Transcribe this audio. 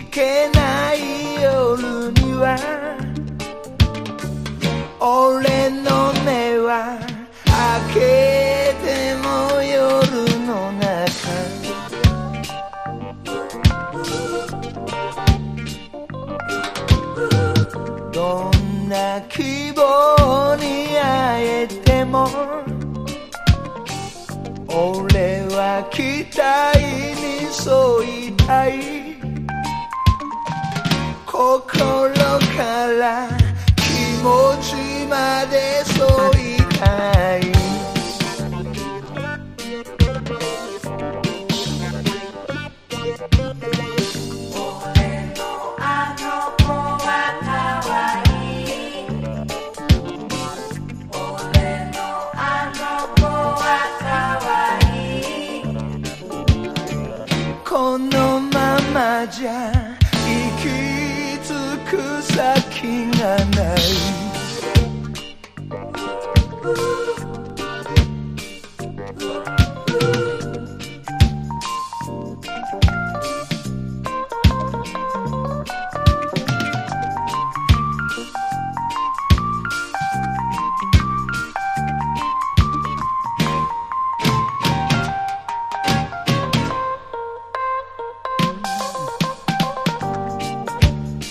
けない夜には俺の目は開けても夜の中どんな希望に会えても俺は期待に沿いたい心から気持ちまで沿いたい俺のあの子は可愛い俺のあの子は可愛いこのままじゃ行き着く先がない